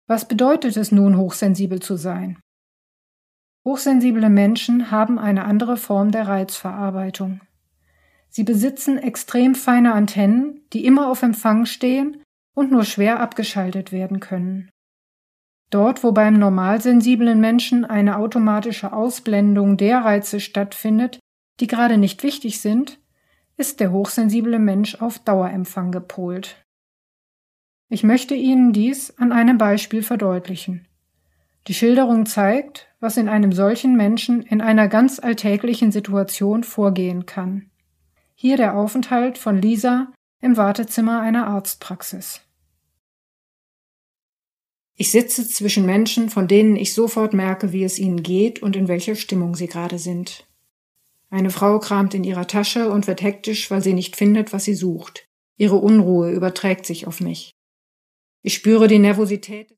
Was bedeutet es nun, hochsensibel zu sein? Hochsensible Menschen haben eine andere Form der Reizverarbeitung. Sie besitzen extrem feine Antennen, die immer auf Empfang stehen und nur schwer abgeschaltet werden können. Dort, wo beim normalsensiblen Menschen eine automatische Ausblendung der Reize stattfindet, die gerade nicht wichtig sind, ist der hochsensible Mensch auf Dauerempfang gepolt. Ich möchte Ihnen dies an einem Beispiel verdeutlichen. Die Schilderung zeigt, was in einem solchen Menschen in einer ganz alltäglichen Situation vorgehen kann. Hier der Aufenthalt von Lisa im Wartezimmer einer Arztpraxis. Ich sitze zwischen Menschen, von denen ich sofort merke, wie es ihnen geht und in welcher Stimmung sie gerade sind. Eine Frau kramt in ihrer Tasche und wird hektisch, weil sie nicht findet, was sie sucht. Ihre Unruhe überträgt sich auf mich. Ich spüre die Nervosität